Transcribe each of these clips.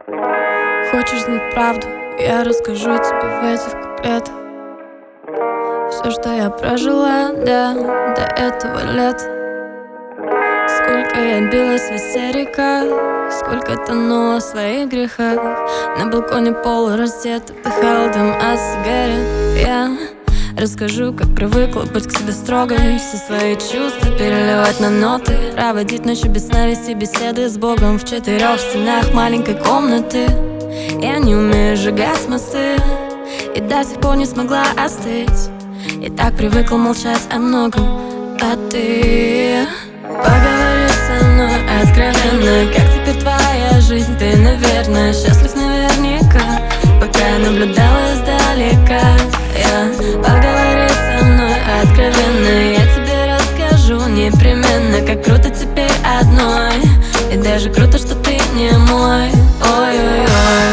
Хочешь знать правду? Я расскажу тебе в этих куплетах все, что я прожила, да, до этого лет. Сколько я билась в истериках, сколько тонула в своих грехах. На балконе полураздета вдыхала дым от сигарет. Я расскажу, как привыкла быть к себе строгой, все свои чувства переливать на ноты, проводить ночи без сна, вести беседы с Богом в 4 стенах маленькой комнаты. Я не умею сжигать мосты и до сих пор не смогла остыть. Я так привыкла молчать о многом, а ты поговори со мной откровенно. Как теперь твоя жизнь? Ты, наверное, счастлив наверняка, пока я наблюдала издалека. Поговори со мной откровенно, я тебе расскажу непременно, как круто теперь одной. И даже круто, что ты не мой. Ой-ой-ой,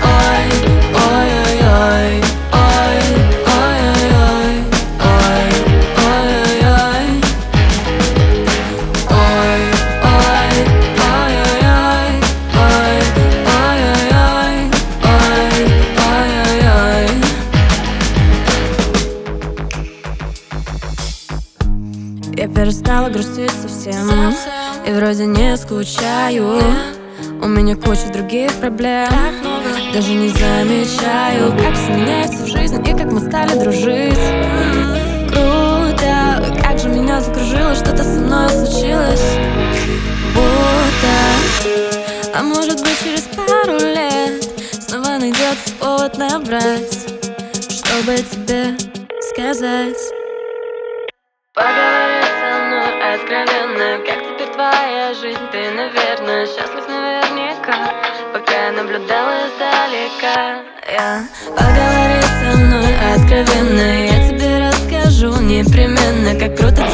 ой-ой-ой, ой-ой-ой, ой-ой-ой, ой-ой-ой, ой-ой-ой, ой-ой-ой. Я перестала грустить совсем и вроде не скучаю. У меня куча других проблем, даже не замечаю, как все меняется в жизни и как мы стали дружить. Круто, как же меня закружило, что-то со мной случилось. Будто, а может быть через пару лет снова найдется повод набрать, чтобы тебе сказать. Поговори со мной откровенно, как теперь твоя жизнь? Ты, наверное, счастлив наверняка, пока я наблюдала издалека. Поговори со мной откровенно, я тебе расскажу непременно, как круто